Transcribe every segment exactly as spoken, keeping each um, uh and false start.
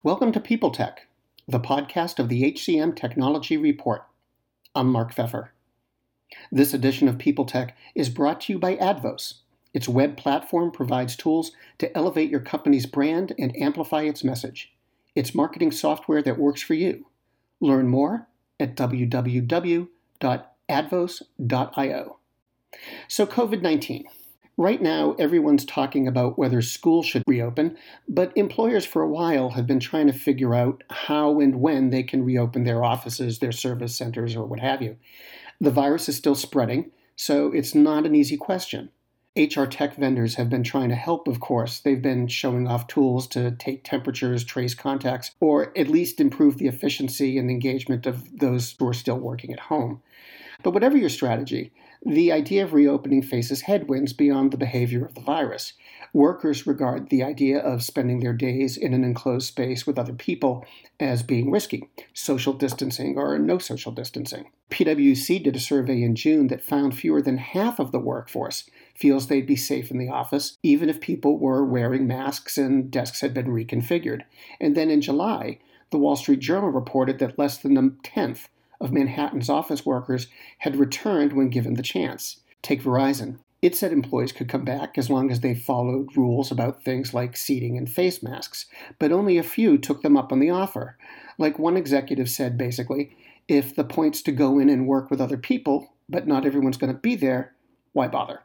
Welcome to People Tech, the podcast of the H C M Technology Report. I'm Mark Pfeffer. This edition of People Tech is brought to you by Advos. Its web platform provides tools to elevate your company's brand and amplify its message. It's marketing software that works for you. Learn more at w w w dot advos dot i o. So COVID nineteen. Right now, everyone's talking about whether schools should reopen, but employers for a while have been trying to figure out how and when they can reopen their offices, their service centers, or what have you. The virus is still spreading, so it's not an easy question. H R tech vendors have been trying to help, of course. They've been showing off tools to take temperatures, trace contacts, or at least improve the efficiency and engagement of those who are still working at home. But whatever your strategy, the idea of reopening faces headwinds beyond the behavior of the virus. Workers regard the idea of spending their days in an enclosed space with other people as being risky, social distancing or no social distancing. P W C did a survey in June that found fewer than half of the workforce feels they'd be safe in the office, even if people were wearing masks and desks had been reconfigured. And then in July, the Wall Street Journal reported that less than a tenth of Manhattan's office workers had returned when given the chance. Take Verizon. It said employees could come back as long as they followed rules about things like seating and face masks, but only a few took them up on the offer. Like one executive said, basically, if the point's to go in and work with other people, but not everyone's going to be there, why bother?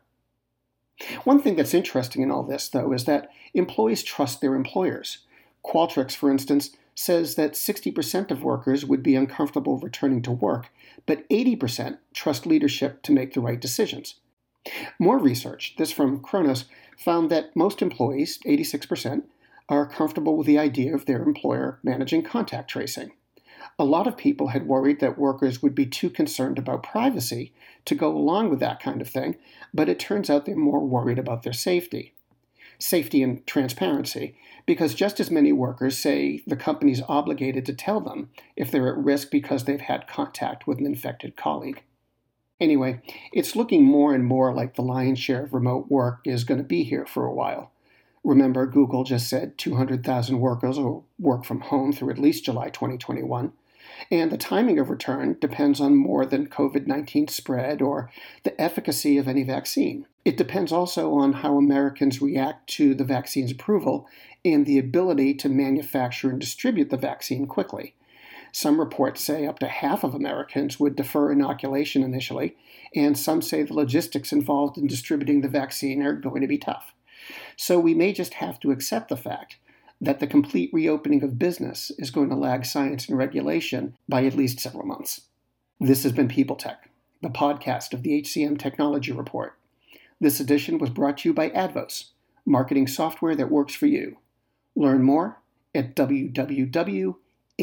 One thing that's interesting in all this, though, is that employees trust their employers. Qualtrics, for instance, says that sixty percent of workers would be uncomfortable returning to work, but eighty percent trust leadership to make the right decisions. More research, this from Kronos, found that most employees, eighty-six percent, are comfortable with the idea of their employer managing contact tracing. A lot of people had worried that workers would be too concerned about privacy to go along with that kind of thing, but it turns out they're more worried about their safety. Safety and transparency, because just as many workers say the company's obligated to tell them if they're at risk because they've had contact with an infected colleague. Anyway, it's looking more and more like the lion's share of remote work is going to be here for a while. Remember, Google just said two hundred thousand workers will work from home through at least July twenty twenty-one. And the timing of return depends on more than COVID nineteen spread or the efficacy of any vaccine. It depends also on how Americans react to the vaccine's approval and the ability to manufacture and distribute the vaccine quickly. Some reports say up to half of Americans would defer inoculation initially, and some say the logistics involved in distributing the vaccine are going to be tough. So we may just have to accept the fact that the complete reopening of business is going to lag science and regulation by at least several months. This has been People Tech, the podcast of the H C M Technology Report. This edition was brought to you by Advos, marketing software that works for you. Learn more at w w w dot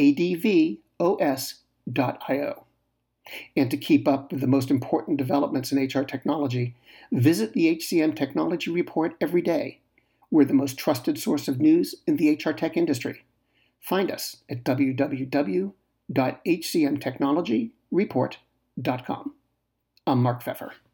advos dot i o. And to keep up with the most important developments in H R technology, visit the H C M Technology Report every day. We're the most trusted source of news in the H R tech industry. Find us at w w w dot h c m technology report dot com. I'm Mark Pfeffer.